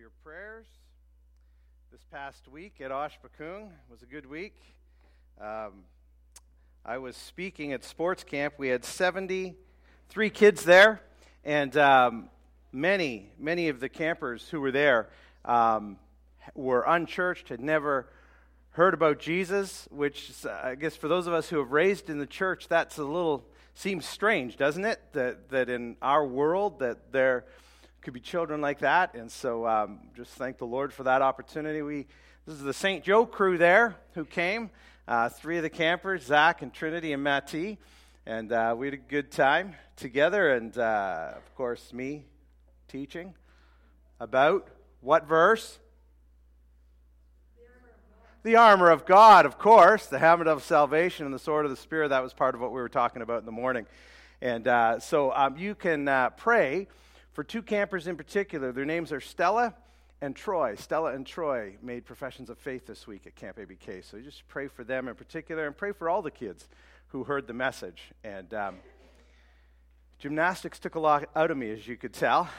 your prayers. This past week at Oshpakung was a good week. I was speaking at sports camp. We had 73 kids there, and many of the campers who were there were unchurched, had never heard about Jesus, which I guess for those of us who have raised in the church, that's seems strange, doesn't it? That in our world that there could be children like that. And so just thank the Lord for that opportunity. This is the St. Joe crew there who came, 3 of the campers, Zach and Trinity and Matty, and we had a good time together, and of course me teaching about what verse? The armor of God, of course, the helmet of salvation and the sword of the Spirit. That was part of what we were talking about in the morning. And so you can pray for 2 campers in particular. Their names are Stella and Troy. Stella and Troy made professions of faith this week at Camp ABK. So you just pray for them in particular and pray for all the kids who heard the message. And gymnastics took a lot out of me, as you could tell,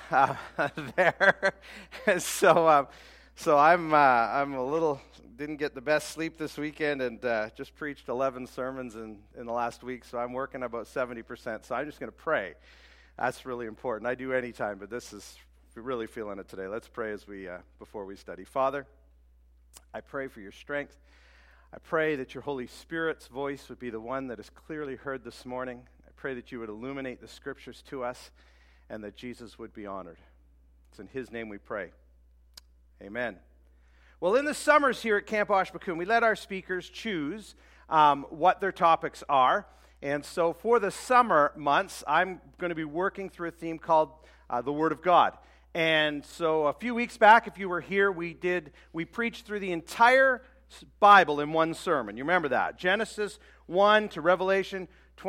there. And so I'm a little, didn't get the best sleep this weekend and just preached 11 sermons in the last week. So I'm working about 70%. So I'm just going to pray. That's really important. I do any time, but this is really feeling it today. Let's pray as we before we study. Father, I pray for your strength. I pray that your Holy Spirit's voice would be the one that is clearly heard this morning. I pray that you would illuminate the Scriptures to us and that Jesus would be honored. It's in his name we pray. Amen. Well, in the summers here at Camp Oshpakung, we let our speakers choose what their topics are. And so for the summer months, I'm going to be working through a theme called the Word of God. And so a few weeks back, if you were here, we preached through the entire Bible in one sermon. You remember that? Genesis 1 to Revelation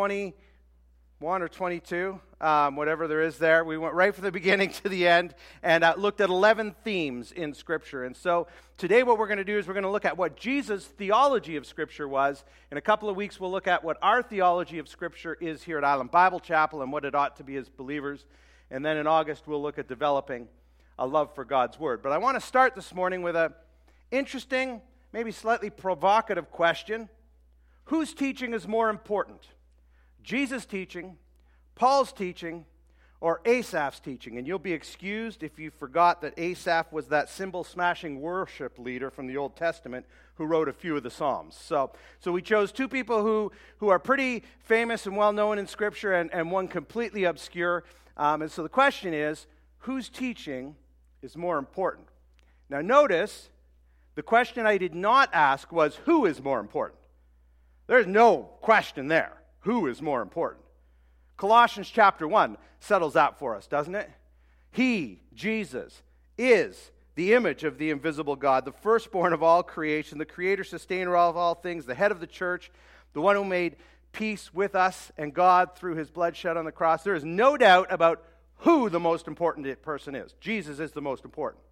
21 or 22, whatever there is there. We went right from the beginning to the end and looked at 11 themes in Scripture. And so today what we're going to do is we're going to look at what Jesus' theology of Scripture was. In a couple of weeks we'll look at what our theology of Scripture is here at Island Bible Chapel and what it ought to be as believers. And then in August we'll look at developing a love for God's Word. But I want to start this morning with an interesting, maybe slightly provocative question. Whose teaching is more important? Jesus' teaching, Paul's teaching, or Asaph's teaching? And you'll be excused if you forgot that Asaph was that cymbal-smashing worship leader from the Old Testament who wrote a few of the Psalms. So we chose 2 people who are pretty famous and well-known in Scripture and one completely obscure. And so the question is, whose teaching is more important? Now notice, the question I did not ask was, who is more important? There's no question there. Who is more important? Colossians chapter 1 settles that for us, doesn't it? He, Jesus, is the image of the invisible God, the firstborn of all creation, the creator, sustainer of all things, the head of the church, the one who made peace with us and God through his blood shed on the cross. There is no doubt about who the most important person is. Jesus is the most important.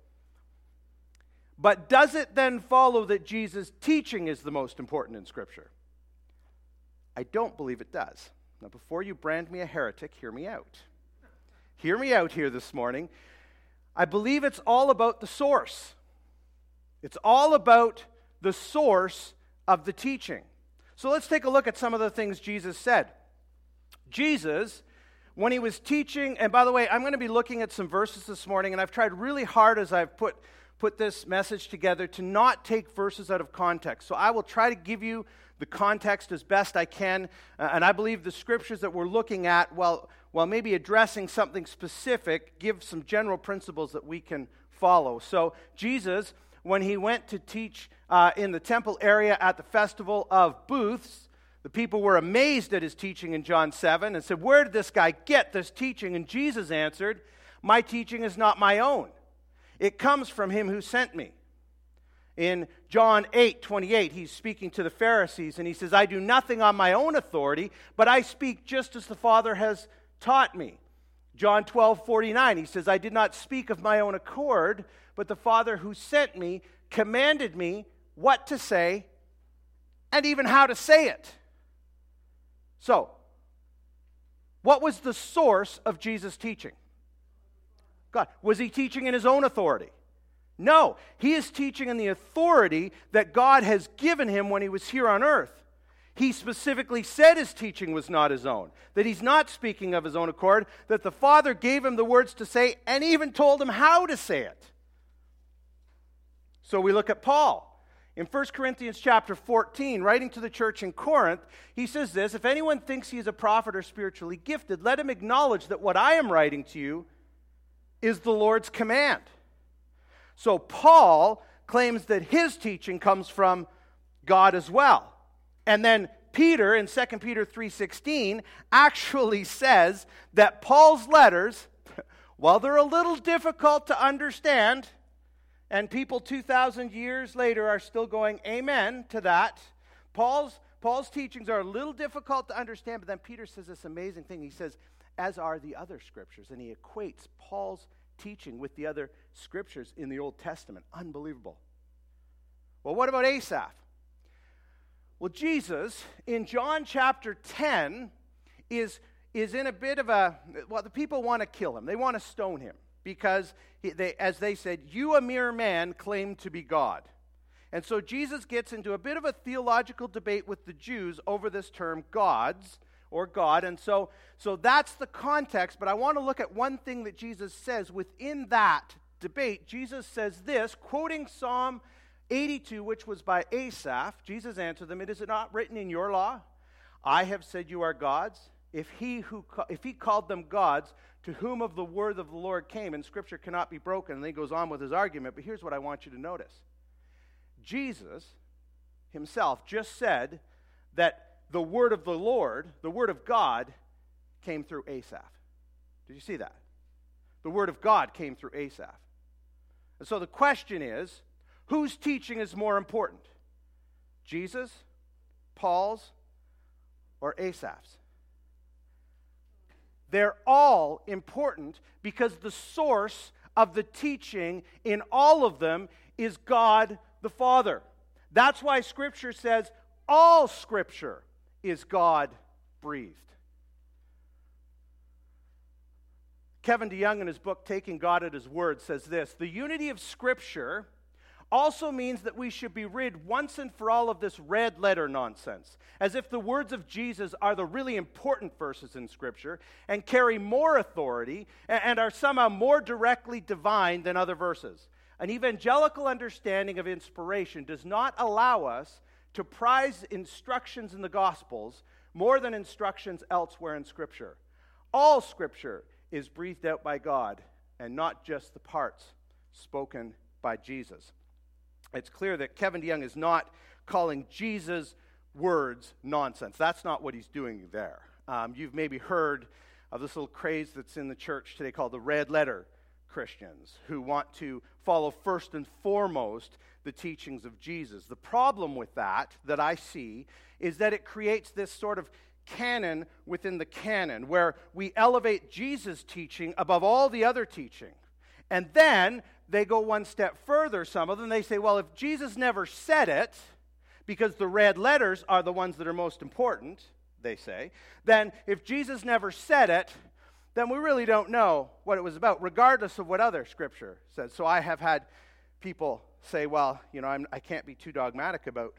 But does it then follow that Jesus' teaching is the most important in Scripture? I don't believe it does. Now, before you brand me a heretic, hear me out. Hear me out here this morning. I believe it's all about the source. It's all about the source of the teaching. So let's take a look at some of the things Jesus said. Jesus, when he was teaching, and by the way, I'm going to be looking at some verses this morning, and I've tried really hard as I've put this message together to not take verses out of context. So I will try to give you the context as best I can, and I believe the Scriptures that we're looking at, while maybe addressing something specific, give some general principles that we can follow. So Jesus, when he went to teach in the temple area at the festival of booths, the people were amazed at his teaching in John 7 and said, "Where did this guy get this teaching?" And Jesus answered, "My teaching is not my own. It comes from him who sent me." In John 8:28, he's speaking to the Pharisees, and he says, "I do nothing on my own authority, but I speak just as the Father has taught me." John 12:49, he says, "I did not speak of my own accord, but the Father who sent me commanded me what to say and even how to say it." So, what was the source of Jesus' teaching? God. Was he teaching in his own authority? No, he is teaching in the authority that God has given him when he was here on earth. He specifically said his teaching was not his own, that he's not speaking of his own accord, that the Father gave him the words to say and even told him how to say it. So we look at Paul. In 1 Corinthians chapter 14, writing to the church in Corinth, he says this, if anyone thinks he is a prophet or spiritually gifted, let him acknowledge that what I am writing to you is the Lord's command. So Paul claims that his teaching comes from God as well. And then Peter, in 2 Peter 3:16, actually says that Paul's letters, while they're a little difficult to understand, and people 2,000 years later are still going amen to that, Paul's teachings are a little difficult to understand, but then Peter says this amazing thing. He says, as are the other scriptures. And he equates Paul's teaching with the other scriptures in the Old Testament. Unbelievable. Well, what about Asaph? Well, Jesus, in John chapter 10, is in a bit of a, well, the people want to kill him. They want to stone him because, as they said, you, a mere man, claim to be God. And so Jesus gets into a bit of a theological debate with the Jews over this term gods, or God. And so that's the context, but I want to look at one thing that Jesus says within that debate. Jesus says this, quoting Psalm 82, which was by Asaph. Jesus answered them, is it not written in your law? I have said you are gods. If he called them gods, to whom of the word of the Lord came, and Scripture cannot be broken. And then he goes on with his argument, but here's what I want you to notice. Jesus himself just said that the word of the Lord, the word of God, came through Asaph. Did you see that? The word of God came through Asaph. And so the question is, whose teaching is more important? Jesus, Paul's, or Asaph's? They're all important because the source of the teaching in all of them is God the Father. That's why Scripture says all Scripture is God-breathed. Kevin DeYoung, in his book, Taking God at His Word, says this, the unity of Scripture also means that we should be rid once and for all of this red letter nonsense, as if the words of Jesus are the really important verses in Scripture and carry more authority and are somehow more directly divine than other verses. An evangelical understanding of inspiration does not allow us to prize instructions in the Gospels more than instructions elsewhere in Scripture. All Scripture is breathed out by God, and not just the parts spoken by Jesus. It's clear that Kevin DeYoung is not calling Jesus' words nonsense. That's not what he's doing there. You've maybe heard of this little craze that's in the church today called the red letter Christians, who want to follow first and foremost the teachings of Jesus. The problem with that I see is that it creates this sort of canon within the canon where we elevate Jesus' teaching above all the other teaching. And then they go one step further, some of them. They say, well, if Jesus never said it, because the red letters are the ones that are most important, they say, then if Jesus never said it, then we really don't know what it was about, regardless of what other Scripture says. So I have had people say, well, I can't be too dogmatic about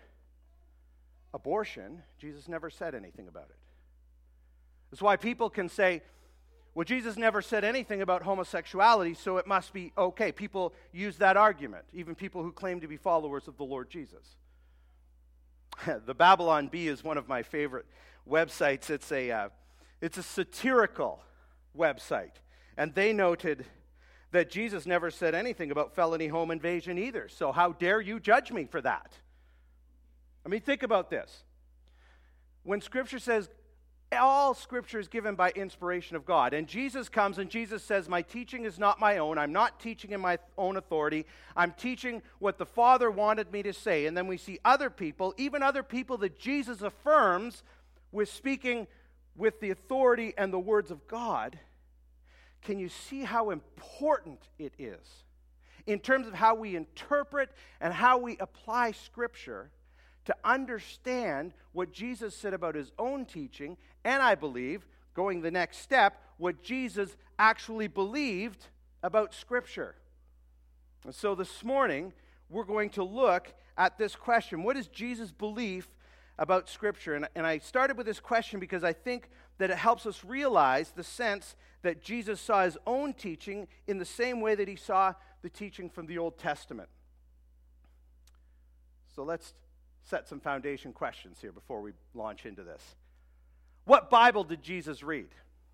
abortion. Jesus never said anything about it. That's why people can say, well, Jesus never said anything about homosexuality, so it must be okay. People use that argument, even people who claim to be followers of the Lord Jesus. The Babylon Bee is one of my favorite websites. It's a satirical website, and they noted that Jesus never said anything about felony home invasion either, so how dare you judge me for that? I mean, think about this. When Scripture says all Scripture is given by inspiration of God, and Jesus comes and Jesus says, my teaching is not my own. I'm not teaching in my own authority. I'm teaching what the Father wanted me to say. And then we see other people, even other people that Jesus affirms with speaking with the authority and the words of God. Can you see how important it is in terms of how we interpret and how we apply Scripture to understand what Jesus said about his own teaching, and I believe, going the next step, what Jesus actually believed about Scripture. And so this morning, we're going to look at this question. What is Jesus' belief about Scripture? And I started with this question because I think that it helps us realize the sense that Jesus saw his own teaching in the same way that he saw the teaching from the Old Testament. So let's set some foundation questions here before we launch into this. What Bible did Jesus read?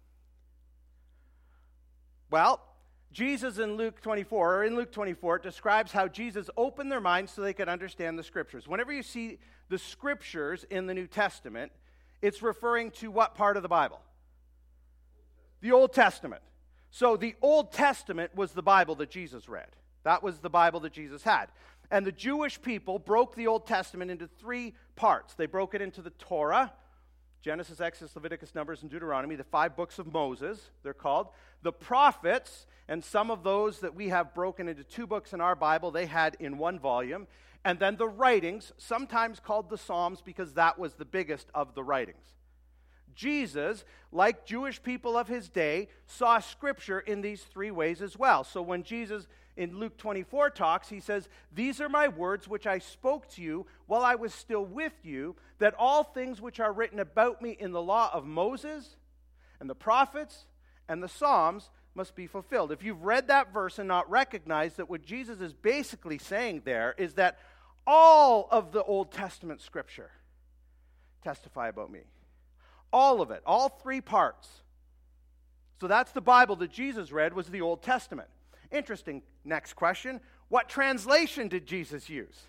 Well, Jesus in Luke 24, it describes how Jesus opened their minds so they could understand the Scriptures. Whenever you see the Scriptures in the New Testament, it's referring to what part of the Bible? The Old Testament. So the Old Testament was the Bible that Jesus read. That was the Bible that Jesus had. And the Jewish people broke the Old Testament into three parts. They broke it into the Torah, Genesis, Exodus, Leviticus, Numbers, and Deuteronomy, the 5 books of Moses, they're called. The prophets, and some of those that we have broken into 2 books in our Bible, they had in 1 volume. And then the writings, sometimes called the Psalms, because that was the biggest of the writings. Jesus, like Jewish people of his day, saw Scripture in these 3 ways as well. So when Jesus in Luke 24 talks, he says, "These are my words which I spoke to you while I was still with you, that all things which are written about me in the law of Moses and the prophets and the Psalms must be fulfilled." If you've read that verse and not recognized that what Jesus is basically saying there is that all of the Old Testament Scripture testify about me. All of it, all 3 parts. So that's the Bible that Jesus read, was the Old Testament. Interesting. Next question. What translation did Jesus use?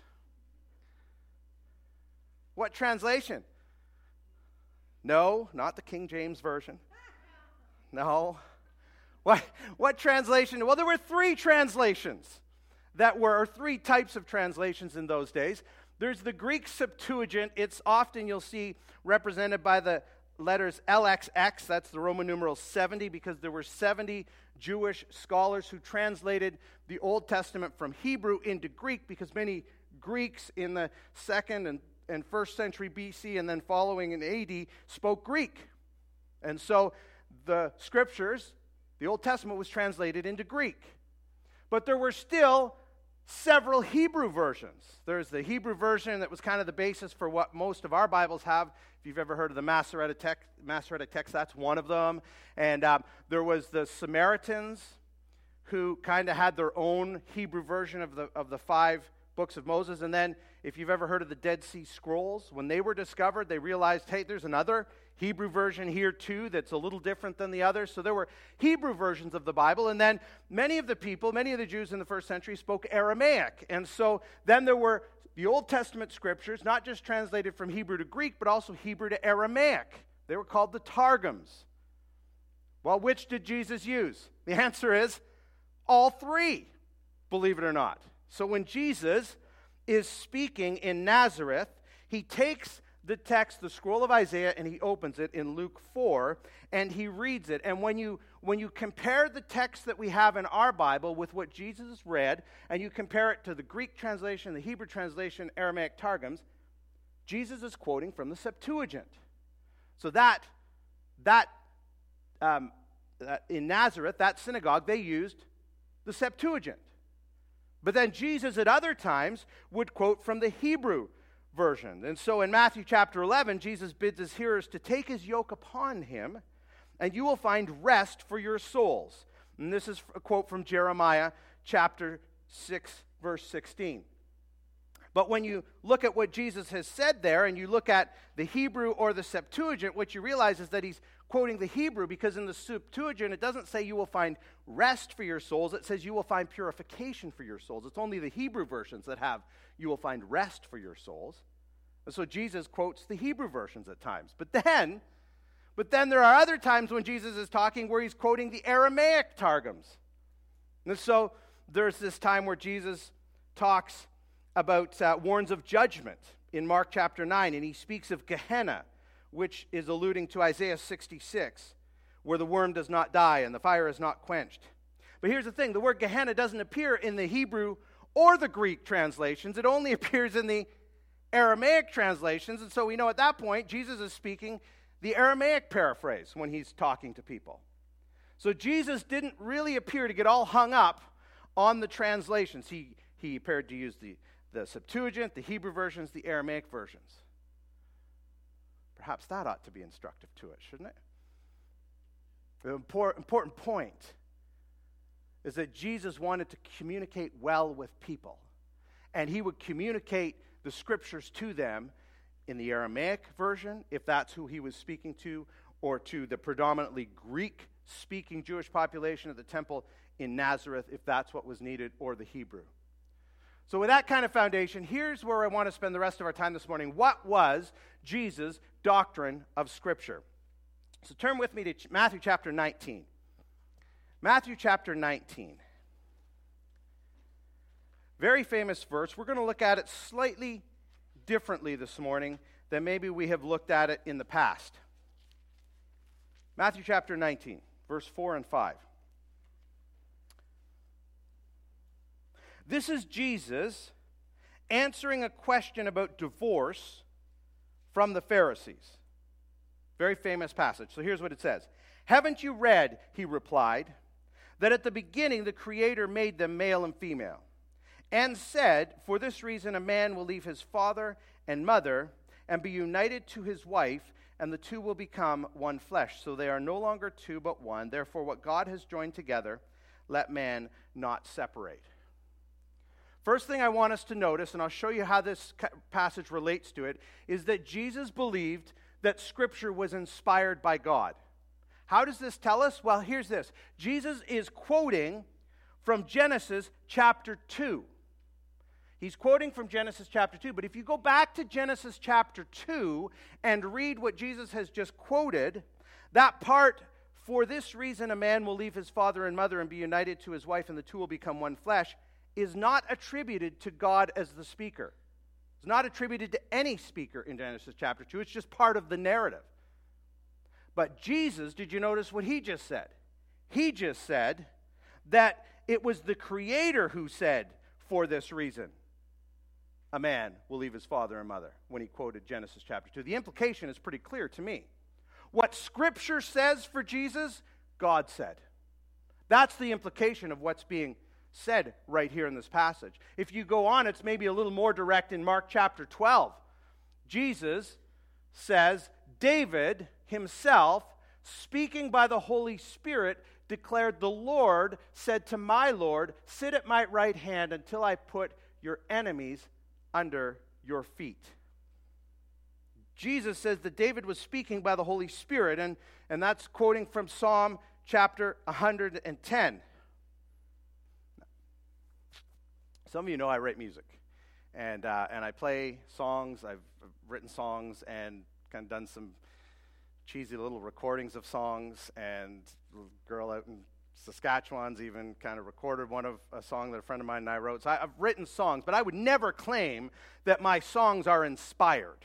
What translation? No, not the King James Version. No. What translation? Well, there were 3 translations that were, or 3 types of translations in those days. There's the Greek Septuagint. It's often, you'll see, represented by the letters LXX, that's the Roman numeral 70, because there were 70 Jewish scholars who translated the Old Testament from Hebrew into Greek, because many Greeks in the 2nd and 1st century BC and then following in AD spoke Greek. And so the Scriptures, the Old Testament, was translated into Greek. But there were still several Hebrew versions. There's the Hebrew version that was kind of the basis for what most of our Bibles have. If you've ever heard of the Masoretic text, that's one of them. And there was the Samaritans, who kind of had their own Hebrew version of the 5 books of Moses. And then, if you've ever heard of the Dead Sea Scrolls, when they were discovered, they realized, hey, there's another Hebrew version here too that's a little different than the others. So there were Hebrew versions of the Bible. And then many of the Jews in the 1st century spoke Aramaic. And so then there were the Old Testament Scriptures, not just translated from Hebrew to Greek, but also Hebrew to Aramaic. They were called the Targums. Well, which did Jesus use? The answer is all 3, believe it or not. So when Jesus is speaking in Nazareth, he takes the text, the scroll of Isaiah, and he opens it in Luke 4, and he reads it. And when you compare the text that we have in our Bible with what Jesus read, and you compare it to the Greek translation, the Hebrew translation, Aramaic Targums, Jesus is quoting from the Septuagint. So that in Nazareth, that synagogue, they used the Septuagint. But then Jesus at other times would quote from the Hebrew version. And so in Matthew chapter 11, Jesus bids his hearers to take his yoke upon him, and you will find rest for your souls. And this is a quote from Jeremiah chapter 6, verse 16. But when you look at what Jesus has said there, and you look at the Hebrew or the Septuagint, what you realize is that he's quoting the Hebrew, because in the Septuagint, it doesn't say you will find rest for your souls. It says you will find purification for your souls. It's only the Hebrew versions that have you will find rest for your souls. And so Jesus quotes the Hebrew versions at times. But then there are other times when Jesus is talking where he's quoting the Aramaic Targums. And so there's this time where Jesus talks about warns of judgment in Mark chapter 9, and he speaks of Gehenna, which is alluding to Isaiah 66, where the worm does not die and the fire is not quenched. But here's the thing, the word Gehenna doesn't appear in the Hebrew or the Greek translations. It only appears in the Aramaic translations, and so we know at that point Jesus is speaking the Aramaic paraphrase when he's talking to people. So Jesus didn't really appear to get all hung up on the translations. He appeared to use the Septuagint, the Hebrew versions, the Aramaic versions. Perhaps that ought to be instructive to it, shouldn't it? The important point is that Jesus wanted to communicate well with people. And he would communicate the scriptures to them in the Aramaic version, if that's who he was speaking to, or to the predominantly Greek-speaking Jewish population of the temple in Nazareth, if that's what was needed, or the Hebrew. So with that kind of foundation, here's where I want to spend the rest of our time this morning. What was Jesus' doctrine of Scripture? So turn with me to Matthew chapter 19. Matthew chapter 19. Very famous verse. We're going to look at it slightly differently this morning than maybe we have looked at it in the past. Matthew chapter 19, verse 4 and 5. This is Jesus answering a question about divorce from the Pharisees. Very famous passage. So here's what it says. Haven't you read, he replied, that at the beginning the Creator made them male and female, and said, for this reason a man will leave his father and mother and be united to his wife, and the two will become one flesh. So they are no longer two but one. Therefore what God has joined together, let man not separate. First thing I want us to notice, and I'll show you how this passage relates to it, is that Jesus believed that Scripture was inspired by God. How does this tell us? Well, here's this. Jesus is quoting from Genesis chapter 2. He's quoting from Genesis chapter 2, but if you go back to Genesis chapter 2 and read what Jesus has just quoted, that part, for this reason a man will leave his father and mother and be united to his wife, and the two will become one flesh, is not attributed to God as the speaker. It's not attributed to any speaker in Genesis chapter 2. It's just part of the narrative. But Jesus, did you notice what he just said? He just said that it was the Creator who said, for this reason, a man will leave his father and mother, when he quoted Genesis chapter 2. The implication is pretty clear to me. What Scripture says for Jesus, God said. That's the implication of what's being said right here in this passage. If you go on, it's maybe a little more direct in Mark chapter 12. Jesus says, David himself, speaking by the Holy Spirit, declared, the Lord said to my Lord, sit at my right hand until I put your enemies under your feet. Jesus says that David was speaking by the Holy Spirit, and that's quoting from Psalm chapter 110. Some of you know I write music, and I play songs. I've written songs and kind of done some cheesy little recordings of songs, and a girl out in Saskatchewan's even kind of recorded a song that a friend of mine and I wrote. So I've written songs, but I would never claim that my songs are inspired.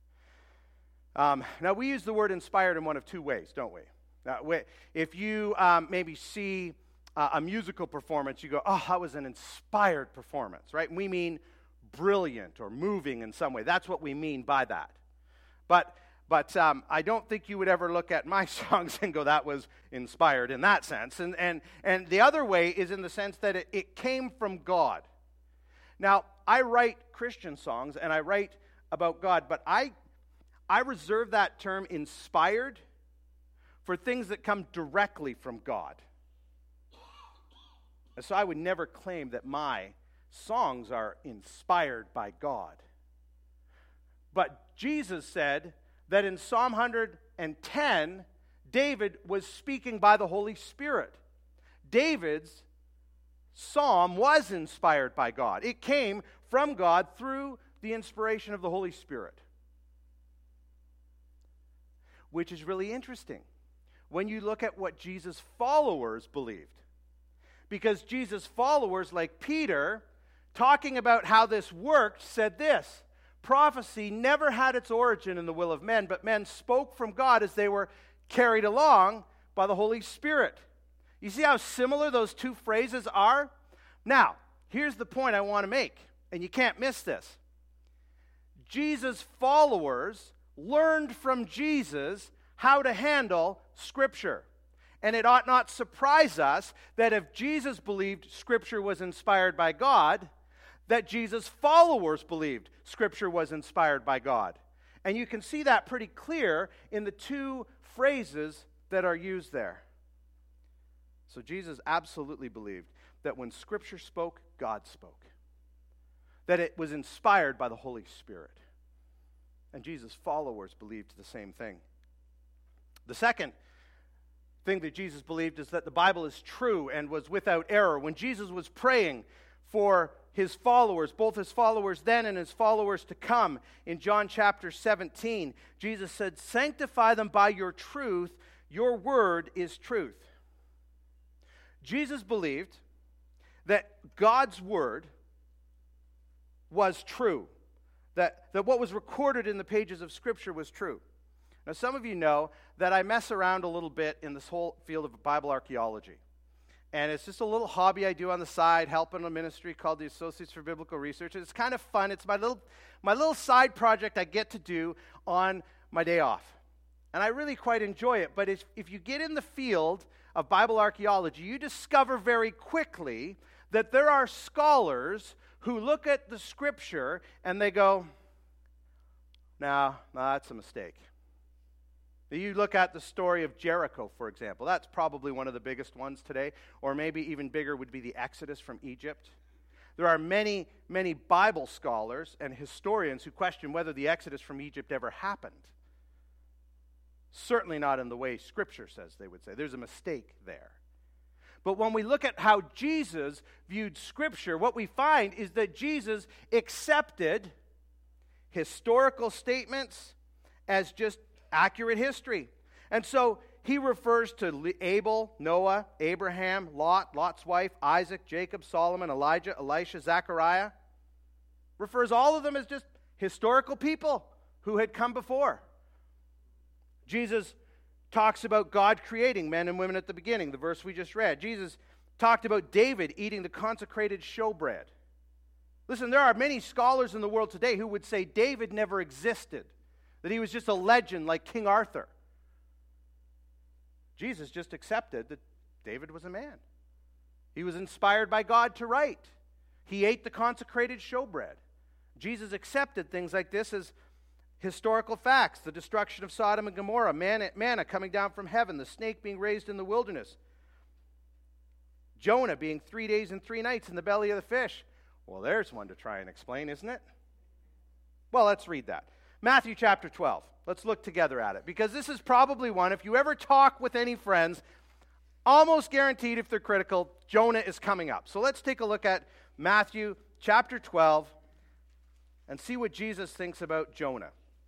Now, we use the word inspired in one of two ways, don't we? If you maybe see a musical performance, you go, oh, that was an inspired performance, right? And we mean brilliant or moving in some way. That's what we mean by that. But I don't think you would ever look at my songs and go, that was inspired in that sense. And the other way is in the sense that it came from God. Now, I write Christian songs and I write about God, but I reserve that term inspired for things that come directly from God. And so I would never claim that my songs are inspired by God. But Jesus said that in Psalm 110, David was speaking by the Holy Spirit. David's psalm was inspired by God. It came from God through the inspiration of the Holy Spirit. Which is really interesting when you look at what Jesus' followers believed. Because Jesus' followers, like Peter, talking about how this worked, said this: prophecy never had its origin in the will of men, but men spoke from God as they were carried along by the Holy Spirit. You see how similar those two phrases are? Now, here's the point I want to make, and you can't miss this. Jesus' followers learned from Jesus how to handle Scripture. and it ought not surprise us that if Jesus believed Scripture was inspired by God, that Jesus' followers believed Scripture was inspired by God. And you can see that pretty clear in the two phrases that are used there. So Jesus absolutely believed that when Scripture spoke, God spoke. That it was inspired by the Holy Spirit. And Jesus' followers believed the same thing. The second thing that Jesus believed is that the Bible is true and was without error. When Jesus was praying for his followers, both his followers then and his followers to come, in John chapter 17, Jesus said, "Sanctify them by your truth. Your word is truth." Jesus believed that God's word was true, that what was recorded in the pages of Scripture was true. Now, some of you know that I mess around a little bit in this whole field of Bible archaeology. And it's just a little hobby I do on the side, helping a ministry called the Associates for Biblical Research. It's kind of fun. It's my little side project I get to do on my day off. And I really quite enjoy it. But if you get in the field of Bible archaeology, you discover very quickly that there are scholars who look at the Scripture and they go, no, that's a mistake. You look at the story of Jericho, for example. That's probably one of the biggest ones today, or maybe even bigger would be the Exodus from Egypt. There are many, many Bible scholars and historians who question whether the Exodus from Egypt ever happened. Certainly not in the way Scripture says, they would say. There's a mistake there. But when we look at how Jesus viewed Scripture, what we find is that Jesus accepted historical statements as just accurate history. And so he refers to Abel, Noah, Abraham, Lot, Lot's wife, Isaac, Jacob, Solomon, Elijah, Elisha, Zechariah. Refers all of them as just historical people who had come before. Jesus talks about God creating men and women at the beginning, the verse we just read. Jesus talked about David eating the consecrated showbread. Listen, there are many scholars in the world today who would say David never existed, that he was just a legend like King Arthur. Jesus just accepted that David was a man. He was inspired by God to write. He ate the consecrated showbread. Jesus accepted things like this as historical facts. The destruction of Sodom and Gomorrah, manna coming down from heaven, the snake being raised in the wilderness, Jonah being 3 days and 3 nights in the belly of the fish. Well, there's one to try and explain, isn't it? Well, let's read that. Matthew chapter 12. Let's look together at it. Because this is probably one, if you ever talk with any friends, almost guaranteed if they're critical, Jonah is coming up. So let's take a look at Matthew chapter 12 and see what Jesus thinks about Jonah.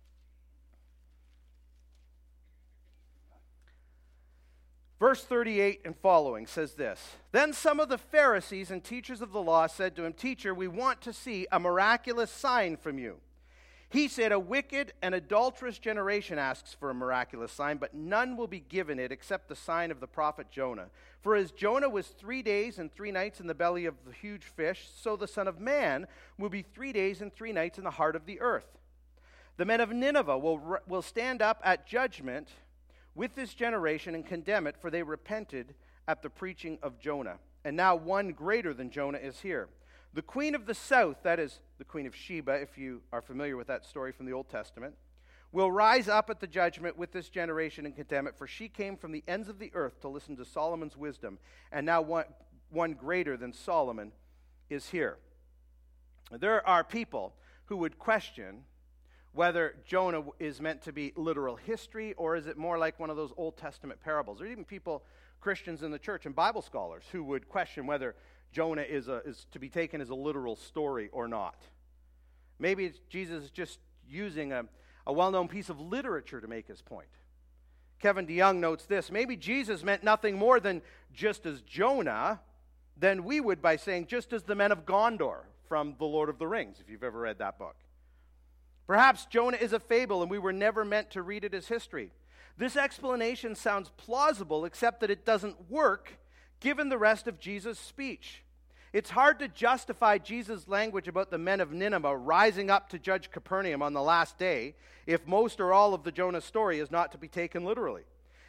Verse 38 and following says this: Then some of the Pharisees and teachers of the law said to him, "Teacher, we want to see a miraculous sign from you." He said, "A wicked and adulterous generation asks for a miraculous sign, but none will be given it except the sign of the prophet Jonah. For as Jonah was 3 days and 3 nights in the belly of the huge fish, so the Son of Man will be 3 days and 3 nights in the heart of the earth. The men of Nineveh will stand up at judgment with this generation and condemn it, for they repented at the preaching of Jonah. And now one greater than Jonah is here. The queen of the south," that is the queen of Sheba, if you are familiar with that story from the Old Testament, "will rise up at the judgment with this generation and condemn it, for she came from the ends of the earth to listen to Solomon's wisdom, and now one greater than Solomon is here." There are people who would question whether Jonah is meant to be literal history, or is it more like one of those Old Testament parables. There are even people, Christians in the church and Bible scholars, who would question whether Jonah is to be taken as a literal story or not. Maybe Jesus is just using a well-known piece of literature to make his point. Kevin DeYoung notes this: maybe Jesus meant nothing more than just as Jonah, than we would by saying just as the men of Gondor from The Lord of the Rings, if you've ever read that book. Perhaps Jonah is a fable and we were never meant to read it as history. This explanation sounds plausible, except that it doesn't work given the rest of Jesus' speech. It's hard to justify Jesus' language about the men of Nineveh rising up to judge Capernaum on the last day if most or all of the Jonah story is not to be taken literally.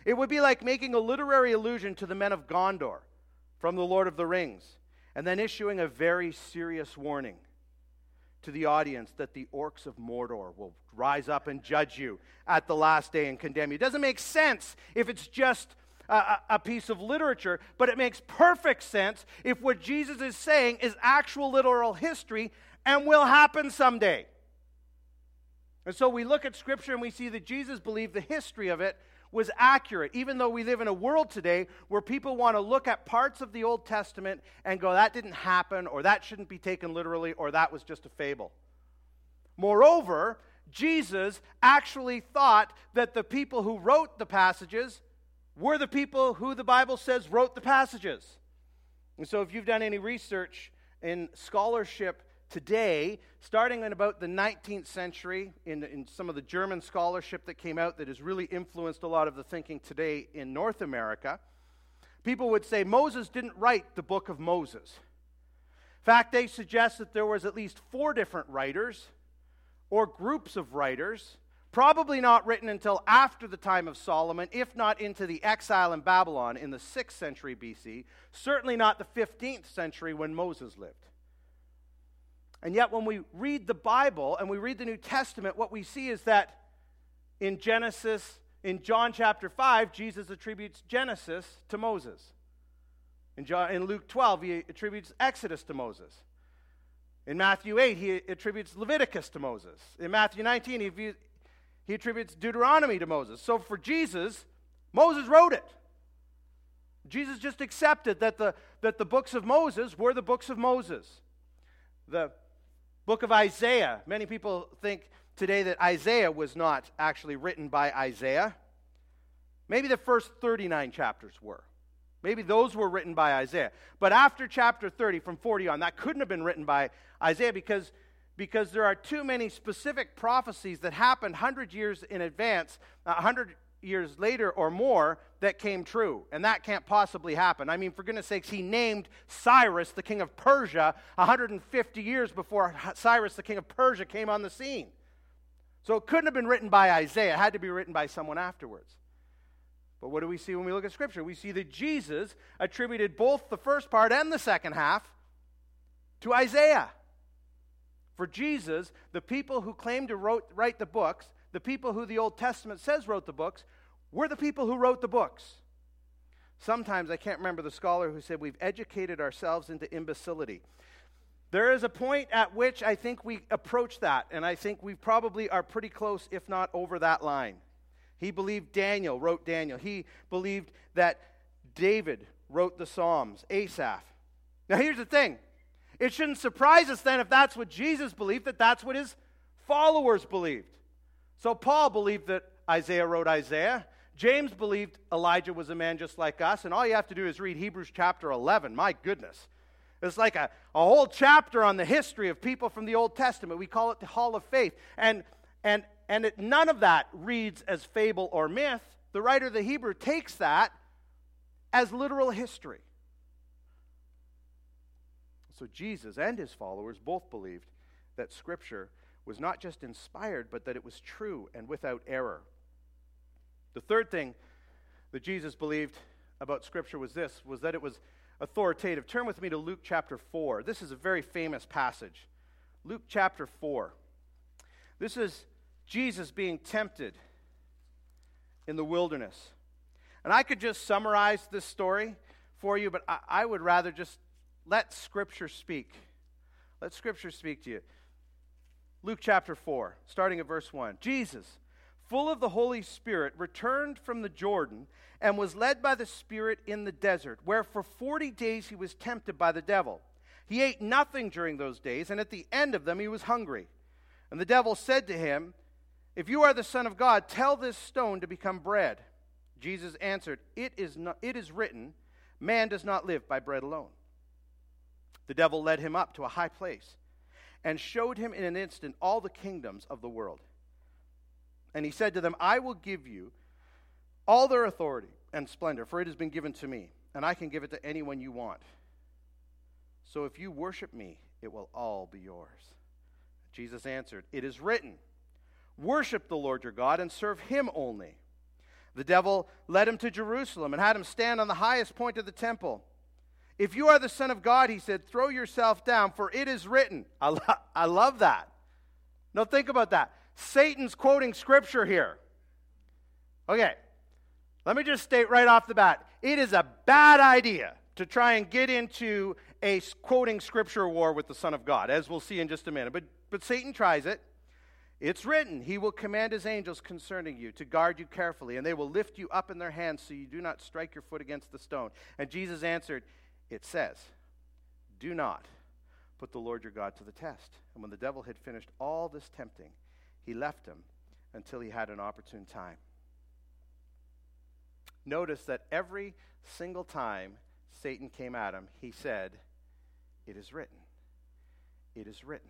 It would be like making a literary allusion to the men of Gondor from The Lord of the Rings, and then issuing a very serious warning to the audience that the orcs of Mordor will rise up and judge you at the last day and condemn you. It doesn't make sense if it's just a piece of literature, but it makes perfect sense if what Jesus is saying is actual literal history and will happen someday. And so we look at Scripture and we see that Jesus believed the history of it was accurate, even though we live in a world today where people want to look at parts of the Old Testament and go, that didn't happen, or that shouldn't be taken literally, or that was just a fable. Moreover, Jesus actually thought that the people who wrote the passages were the people who the Bible says wrote the passages. And so if you've done any research in scholarship today, starting in about the 19th century, in some of the German scholarship that came out that has really influenced a lot of the thinking today in North America, people would say Moses didn't write the book of Moses. In fact, they suggest that there was at least 4 different writers or groups of writers, probably not written until after the time of Solomon, if not into the exile in Babylon in the 6th century BC, certainly not the 15th century when Moses lived. And yet when we read the Bible and we read the New Testament, what we see is that in in John chapter 5, Jesus attributes Genesis to Moses. In Luke 12, he attributes Exodus to Moses. In Matthew 8, he attributes Leviticus to Moses. In Matthew 19, he attributes Deuteronomy to Moses. So for Jesus, Moses wrote it. Jesus just accepted that the books of Moses were the books of Moses. The book of Isaiah, many people think today that Isaiah was not actually written by Isaiah. Maybe the first 39 chapters were. Maybe those were written by Isaiah. But after chapter 30, from 40 on, that couldn't have been written by Isaiah because there are too many specific prophecies that happened 100 years in advance, 100 years later or more, that came true. And that can't possibly happen. I mean, for goodness sakes, he named Cyrus, the king of Persia, 150 years before Cyrus, the king of Persia, came on the scene. So it couldn't have been written by Isaiah. It had to be written by someone afterwards. But what do we see when we look at Scripture? We see that Jesus attributed both the first part and the second half to Isaiah. For Jesus, the people who claimed to write the books, the people who the Old Testament says wrote the books, were the people who wrote the books. Sometimes, I can't remember the scholar who said, we've educated ourselves into imbecility. There is a point at which I think we approach that, and I think we probably are pretty close, if not over that line. He believed Daniel wrote Daniel. He believed that David wrote the Psalms, Asaph. Now here's the thing. It shouldn't surprise us then if that's what Jesus believed, that that's what his followers believed. So Paul believed that Isaiah wrote Isaiah. James believed Elijah was a man just like us. And all you have to do is read Hebrews chapter 11. My goodness. It's like a whole chapter on the history of people from the Old Testament. We call it the Hall of Faith. And none of that reads as fable or myth. The writer of the Hebrew takes that as literal history. So Jesus and his followers both believed that Scripture was not just inspired, but that it was true and without error. The third thing that Jesus believed about Scripture was that it was authoritative. Turn with me to Luke chapter 4. This is a very famous passage. Luke chapter 4. This is Jesus being tempted in the wilderness. And I could just summarize this story for you, but I would rather just let Scripture speak. Let Scripture speak to you. Luke chapter 4, starting at verse 1. Jesus, full of the Holy Spirit, returned from the Jordan and was led by the Spirit in the desert, where for 40 days he was tempted by the devil. He ate nothing during those days, and at the end of them he was hungry. And the devil said to him, "If you are the Son of God, tell this stone to become bread." Jesus answered, It is written, man does not live by bread alone." The devil led him up to a high place and showed him in an instant all the kingdoms of the world. And he said to them, "I will give you all their authority and splendor, for it has been given to me, and I can give it to anyone you want. So if you worship me, it will all be yours." Jesus answered, "It is written, worship the Lord your God and serve him only." The devil led him to Jerusalem and had him stand on the highest point of the temple. If you are the Son of God, he said, throw yourself down, for it is written. I love that. Now think about that. Satan's quoting Scripture here. Okay, let me just state right off the bat, it is a bad idea to try and get into a quoting Scripture war with the Son of God, as we'll see in just a minute. But Satan tries it. It's written, he will command his angels concerning you to guard you carefully, and they will lift you up in their hands so you do not strike your foot against the stone. And Jesus answered, it says, do not put the Lord your God to the test. And when the devil had finished all this tempting, he left him until he had an opportune time. Notice that every single time Satan came at him, he said, it is written. It is written.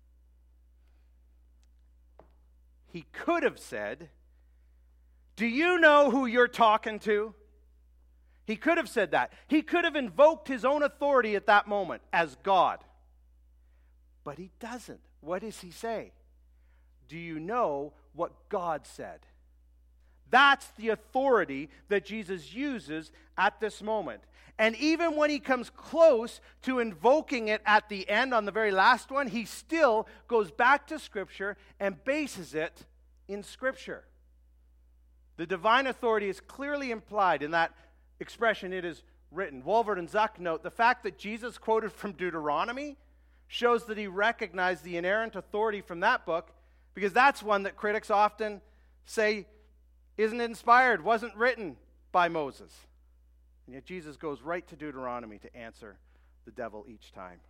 He could have said, do you know who you're talking to? He could have said that. He could have invoked his own authority at that moment as God. But he doesn't. What does he say? Do you know what God said? That's the authority that Jesus uses at this moment. And even when he comes close to invoking it at the end, on the very last one, he still goes back to Scripture and bases it in Scripture. The divine authority is clearly implied in that expression, it is written. Walvoord and Zuck note, the fact that Jesus quoted from Deuteronomy shows that he recognized the inerrant authority from that book, because that's one that critics often say isn't inspired, wasn't written by Moses. And yet Jesus goes right to Deuteronomy to answer the devil each time.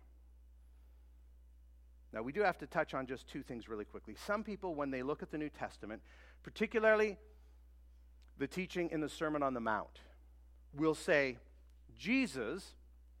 Now, we do have to touch on just two things really quickly. Some people, when they look at the New Testament, particularly the teaching in the Sermon on the Mount, will say Jesus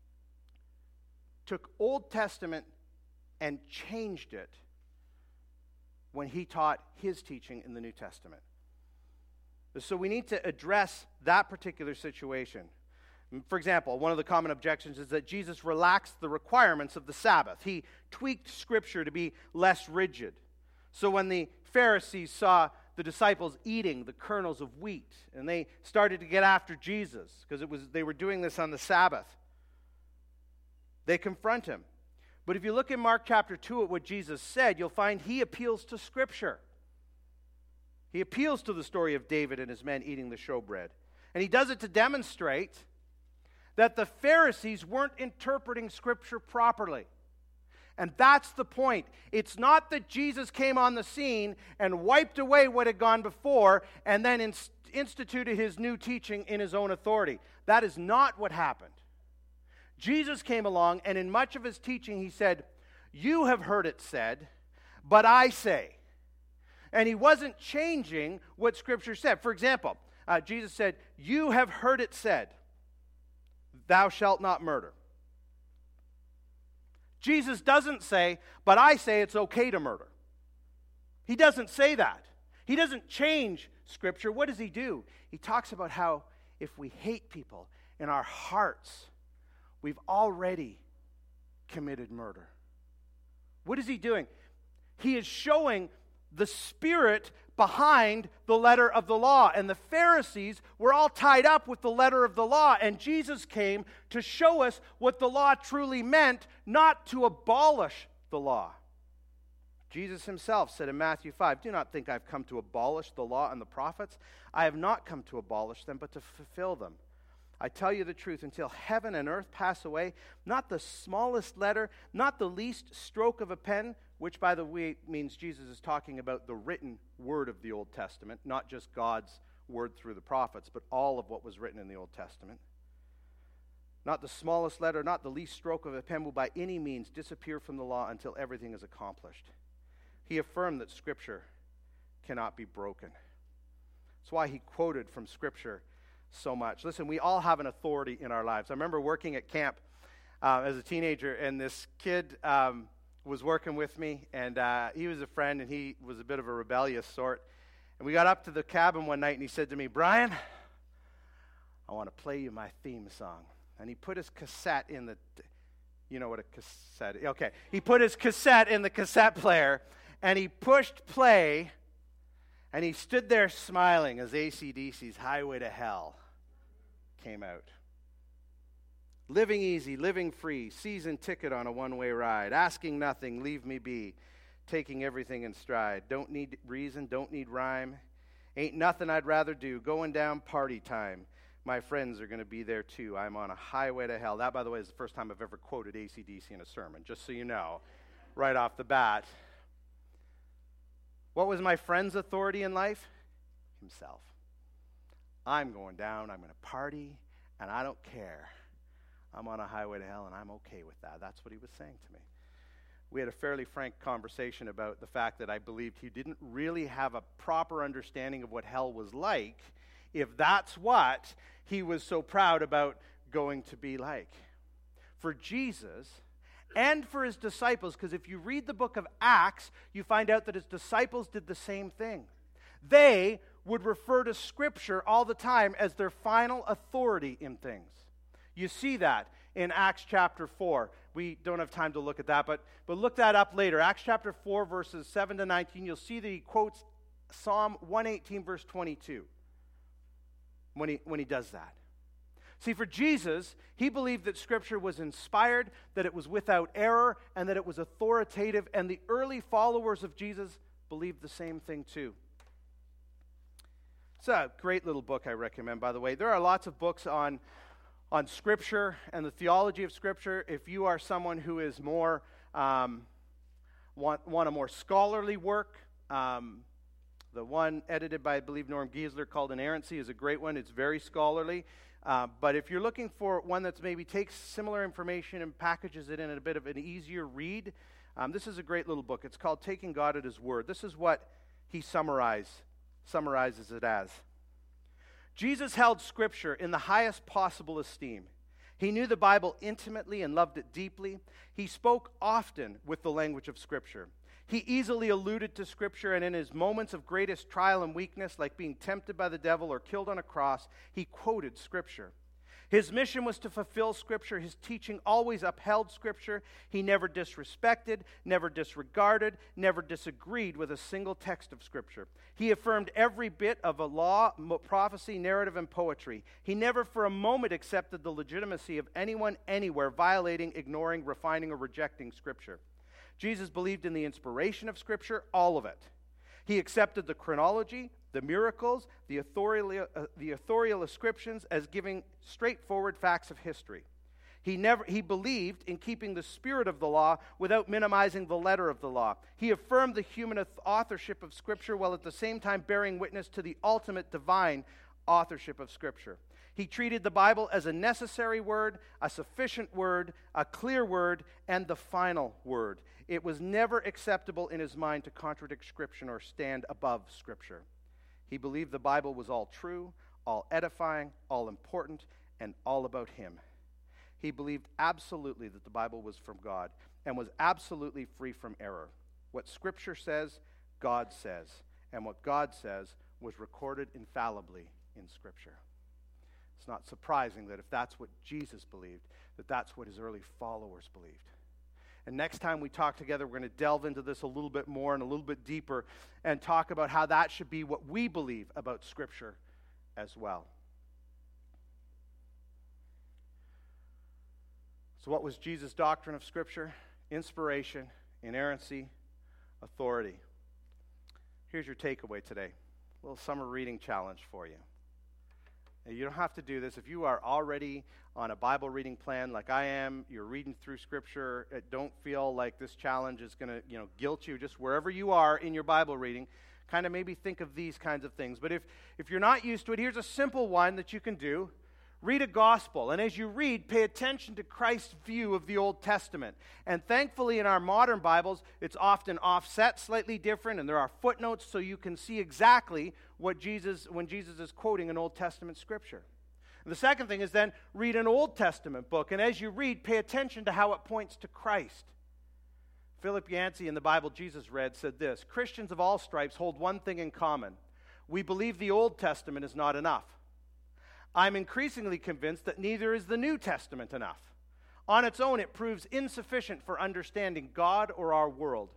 took Old Testament and changed it when he taught his teaching in the New Testament. So we need to address that particular situation. For example, one of the common objections is that Jesus relaxed the requirements of the Sabbath. He tweaked Scripture to be less rigid. So when the Pharisees saw the disciples eating the kernels of wheat, and they started to get after Jesus because they were doing this on the Sabbath, they confront him. But if you look in Mark chapter 2 at what Jesus said, you'll find he appeals to Scripture. He appeals to the story of David and his men eating the showbread. And he does it to demonstrate that the Pharisees weren't interpreting Scripture properly. And that's the point. It's not that Jesus came on the scene and wiped away what had gone before and then instituted his new teaching in his own authority. That is not what happened. Jesus came along, and in much of his teaching he said, you have heard it said, but I say. And he wasn't changing what Scripture said. For example, Jesus said, you have heard it said, thou shalt not murder. Jesus doesn't say, but I say it's okay to murder. He doesn't say that. He doesn't change Scripture. What does he do? He talks about how if we hate people in our hearts, we've already committed murder. What is he doing? He is showing the spirit behind the letter of the law. And the Pharisees were all tied up with the letter of the law. And Jesus came to show us what the law truly meant, not to abolish the law. Jesus himself said in Matthew 5, do not think I've come to abolish the law and the prophets. I have not come to abolish them, but to fulfill them. I tell you the truth, until heaven and earth pass away, not the smallest letter, not the least stroke of a pen, which, by the way, means Jesus is talking about the written word of the Old Testament, not just God's word through the prophets, but all of what was written in the Old Testament. Not the smallest letter, not the least stroke of a pen will by any means disappear from the law until everything is accomplished. He affirmed that Scripture cannot be broken. That's why he quoted from Scripture so much. Listen, we all have an authority in our lives. I remember working at camp as a teenager, and this kid was working with me, and he was a friend, and he was a bit of a rebellious sort. And we got up to the cabin one night, and he said to me, Brian, I want to play you my theme song. And he put his cassette in the, you know what a cassette is? Okay. He put his cassette in the cassette player, and he pushed play, And he stood there smiling as AC/DC's Highway to Hell came out. Living easy, living free, season ticket on a one-way ride, asking nothing, leave me be, taking everything in stride. Don't need reason, don't need rhyme. Ain't nothing I'd rather do. Going down party time. My friends are going to be there too. I'm on a highway to hell. That, by the way, is the first time I've ever quoted AC/DC in a sermon, just so you know, right off the bat. What was my friend's authority in life? Himself. I'm going down, I'm going to party, and I don't care. I'm on a highway to hell, and I'm okay with that. That's what he was saying to me. We had a fairly frank conversation about the fact that I believed he didn't really have a proper understanding of what hell was like, if that's what he was so proud about going to be like. For Jesus and for his disciples, because if you read the book of Acts, you find out that his disciples did the same thing. They would refer to Scripture all the time as their final authority in things. You see that in Acts chapter 4. We don't have time to look at that, but look that up later. Acts chapter 4, verses 7 to 19, you'll see that he quotes Psalm 118, verse 22, when he does that. See, for Jesus, he believed that Scripture was inspired, that it was without error, and that it was authoritative, and the early followers of Jesus believed the same thing too. It's a great little book I recommend, by the way. There are lots of books on Scripture and the theology of Scripture. If you are someone who is more, want a more scholarly work, the one edited by, I believe, Norm Geisler called Inerrancy is a great one. It's very scholarly. But if you're looking for one that's maybe takes similar information and packages it in a bit of an easier read, this is a great little book. It's called Taking God at His Word. This is what he summarizes it as. Jesus held Scripture in the highest possible esteem. He knew the Bible intimately and loved it deeply. He spoke often with the language of Scripture. He easily alluded to Scripture, and in his moments of greatest trial and weakness, like being tempted by the devil or killed on a cross, he quoted Scripture. His mission was to fulfill Scripture. His teaching always upheld Scripture. He never disrespected, never disregarded, never disagreed with a single text of Scripture. He affirmed every bit of a law, prophecy, narrative, and poetry. He never for a moment accepted the legitimacy of anyone anywhere violating, ignoring, refining, or rejecting Scripture. Jesus believed in the inspiration of Scripture, all of it. He accepted the chronology, the miracles, the authorial ascriptions as giving straightforward facts of history. He believed in keeping the spirit of the law without minimizing the letter of the law. He affirmed the human authorship of Scripture while at the same time bearing witness to the ultimate divine authorship of Scripture. He treated the Bible as a necessary word, a sufficient word, a clear word, and the final word. It was never acceptable in his mind to contradict Scripture or stand above Scripture. He believed the Bible was all true, all edifying, all important, and all about him. He believed absolutely that the Bible was from God and was absolutely free from error. What Scripture says, God says. And what God says was recorded infallibly in Scripture. It's not surprising that if that's what Jesus believed, that that's what his early followers believed. And next time we talk together, we're going to delve into this a little bit more and a little bit deeper and talk about how that should be what we believe about Scripture as well. So what was Jesus' doctrine of Scripture? Inspiration, inerrancy, authority. Here's your takeaway today. A little summer reading challenge for you. Now, you don't have to do this. If you are already on a Bible reading plan like I am, you're reading through Scripture, don't feel like this challenge is going to, guilt you. Just wherever you are in your Bible reading, kind of maybe think of these kinds of things. But if you're not used to it, here's a simple one that you can do. Read a gospel, and as you read, pay attention to Christ's view of the Old Testament. And thankfully, in our modern Bibles, it's often offset slightly different, and there are footnotes so you can see exactly when Jesus is quoting an Old Testament scripture. And the second thing is then read an Old Testament book, and as you read, pay attention to how it points to Christ. Philip Yancey in the Bible Jesus read said this: Christians of all stripes hold one thing in common. We believe the Old Testament is not enough. I'm increasingly convinced that neither is the New Testament enough. On its own, it proves insufficient for understanding God or our world.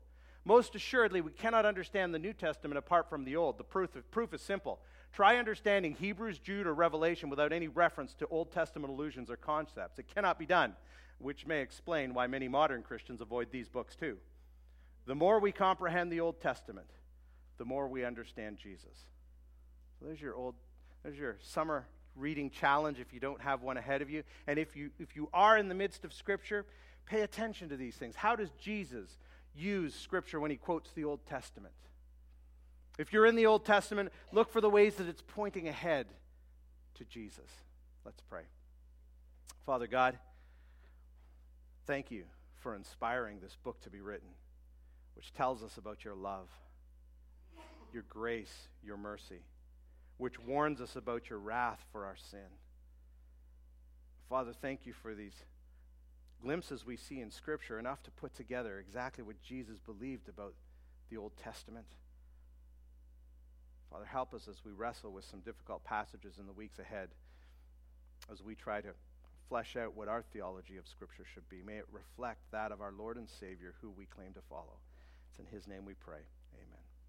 Most assuredly, we cannot understand the New Testament apart from the Old. The proof is simple. Try understanding Hebrews, Jude, or Revelation without any reference to Old Testament allusions or concepts. It cannot be done, which may explain why many modern Christians avoid these books too. The more we comprehend the Old Testament, the more we understand Jesus. So there's your summer reading challenge if you don't have one ahead of you. And if you are in the midst of Scripture, pay attention to these things. How does Jesus use Scripture when he quotes the Old Testament? If you're in the Old Testament, look for the ways that it's pointing ahead to Jesus. Let's pray. Father God, thank you for inspiring this book to be written, which tells us about your love, your grace, your mercy, which warns us about your wrath for our sin. Father, thank you for these glimpses we see in Scripture, enough to put together exactly what Jesus believed about the Old Testament. Father, help us as we wrestle with some difficult passages in the weeks ahead, as we try to flesh out what our theology of Scripture should be. May it reflect that of our Lord and Savior, who we claim to follow. It's in his name we pray. Amen.